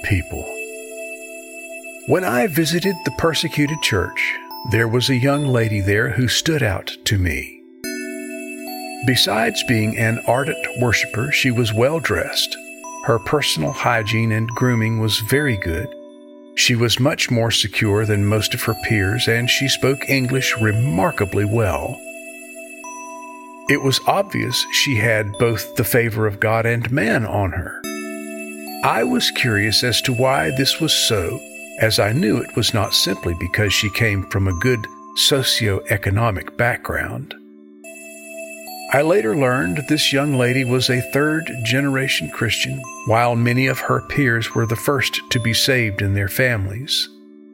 people. When I visited the persecuted church, there was a young lady there who stood out to me. Besides being an ardent worshiper, she was well dressed. Her personal hygiene and grooming was very good. She was much more secure than most of her peers, and she spoke English remarkably well. It was obvious she had both the favor of God and man on her. I was curious as to why this was so, as I knew it was not simply because she came from a good socio-economic background. I later learned this young lady was a third-generation Christian, while many of her peers were the first to be saved in their families.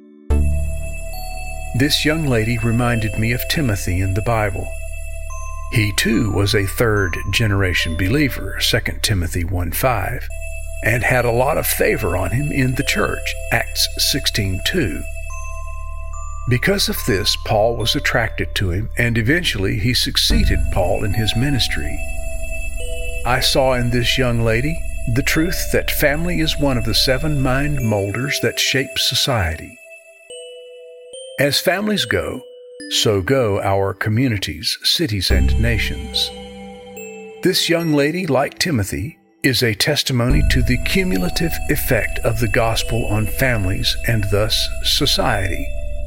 This young lady reminded me of Timothy in the Bible. He too was a third-generation believer, 2 Timothy 1:5, and had a lot of favor on him in the church, Acts 16:2. Because of this, Paul was attracted to him, and eventually he succeeded Paul in his ministry. I saw in this young lady the truth that family is one of the 7 mind molders that shape society. As families go, so go our communities, cities, and nations. This young lady, like Timothy, is a testimony to the cumulative effect of the gospel on families and thus society.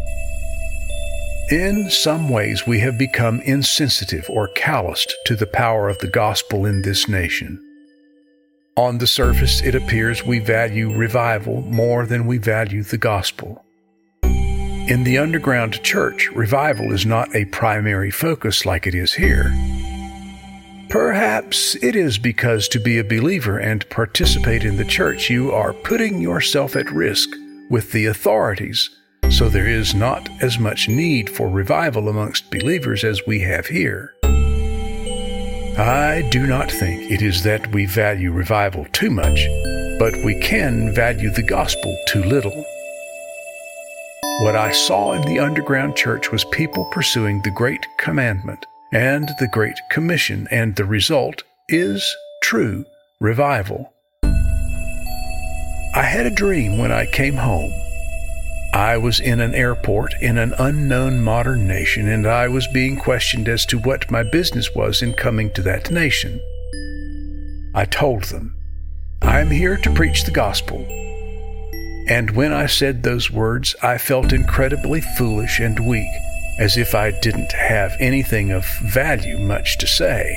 In some ways, we have become insensitive or calloused to the power of the gospel in this nation. On the surface, it appears we value revival more than we value the gospel. In the underground church, revival is not a primary focus like it is here. Perhaps it is because to be a believer and participate in the church, you are putting yourself at risk with the authorities, so there is not as much need for revival amongst believers as we have here. I do not think it is that we value revival too much, but we can value the gospel too little. What I saw in the underground church was people pursuing the Great Commandment and the Great Commission, and the result is true revival. I had a dream when I came home. I was in an airport in an unknown modern nation, and I was being questioned as to what my business was in coming to that nation. I told them, "I am here to preach the gospel." And when I said those words, I felt incredibly foolish and weak, as if I didn't have anything of value much to say.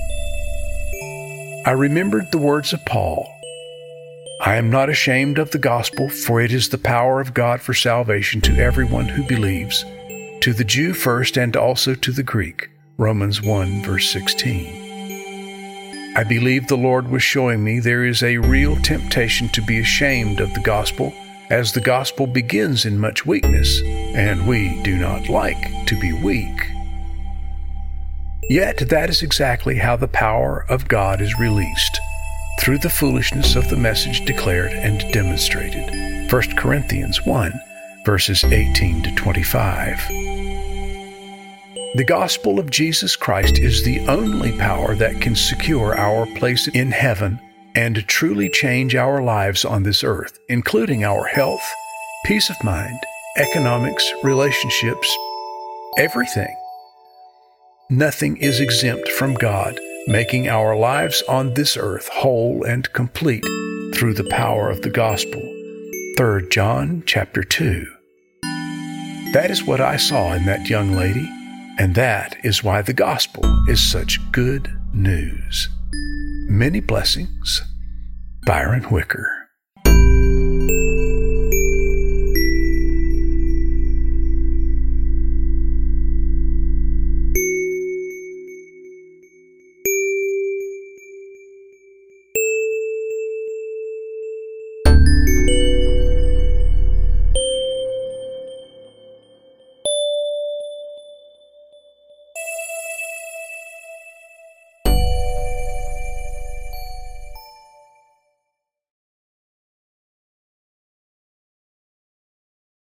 I remembered the words of Paul, "I am not ashamed of the gospel, for it is the power of God for salvation to everyone who believes, to the Jew first and also to the Greek." Romans 1, verse 16. I believe the Lord was showing me there is a real temptation to be ashamed of the gospel, as the gospel begins in much weakness, and we do not like to be weak. Yet that is exactly how the power of God is released, through the foolishness of the message declared and demonstrated. 1 Corinthians 1, verses 18 to 25. The gospel of Jesus Christ is the only power that can secure our place in heaven and truly change our lives on this earth, including our health, peace of mind, economics, relationships, everything. Nothing is exempt from God, making our lives on this earth whole and complete through the power of the gospel. 3 John chapter 2. That is what I saw in that young lady, and that is why the gospel is such good news. Many blessings, Byron Wicker.